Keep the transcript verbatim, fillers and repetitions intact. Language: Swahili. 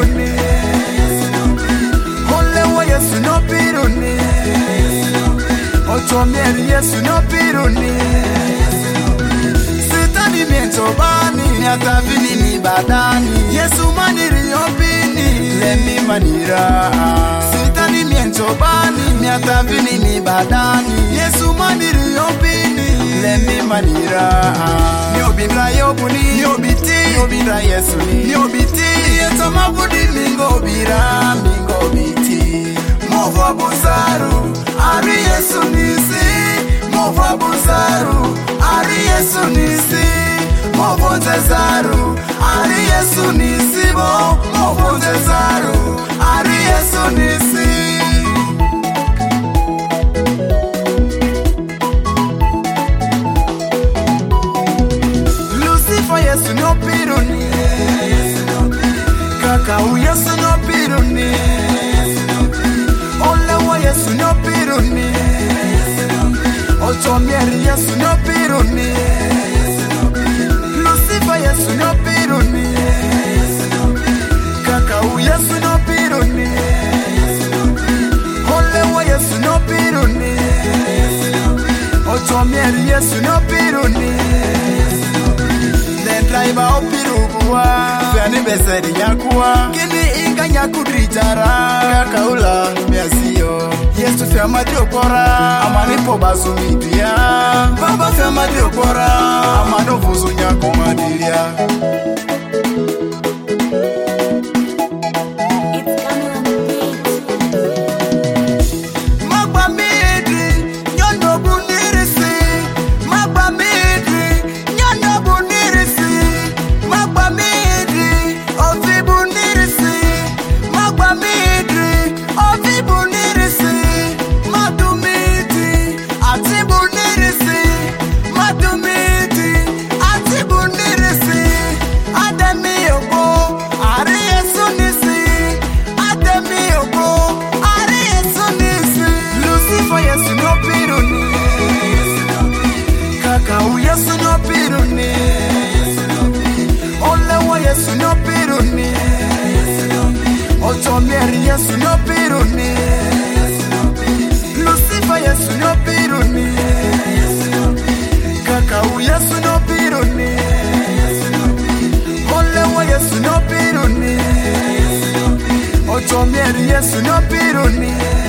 piruni, ole wa Yesu no piruni, otomieri Yesu no piruni. Sitani miento bani, miatavini ni badani, Yesu maniri opini, lemi manira. Sitani miento bani, miatavini ni badani, Yesu maniri opini, lemi manira. Niobindra yobuni, niobiti, niobindra Yesu ni, niobiti, yeto mabudi mingo bira, mingo biti. Mova buzaru, ari Yesu nisi, mova buzaru, ari Yesu nisi, mova buzaru, ari Yesu nisi, mova buzaru, ari Yesu nisi. Yesu no piruni, kaka u Yesu no piruni, ole wa Yesu no piruni, otomieri Yesu no piruni, Lucifer Yesu no piruni, kaka u Yesu no piruni, ole wa Yesu no piruni, otomieri Yesu no piruni. Driver opiruwa Fiani besedi nyakuwa Kini inga nyakudrijara Kakaula miasio Yesu fiamadi okora Amanipo basu midia Baba fiamadi okora Amano fuzu nyakumadilia. Yesu no piruni, ole wa Yesu no piruni, otomieri Yesu no piruni, Lucifer Yesu no piruni, kaka u Yesu no piruni, ole wa Yesu no piruni, otomieri Yesu no piruni.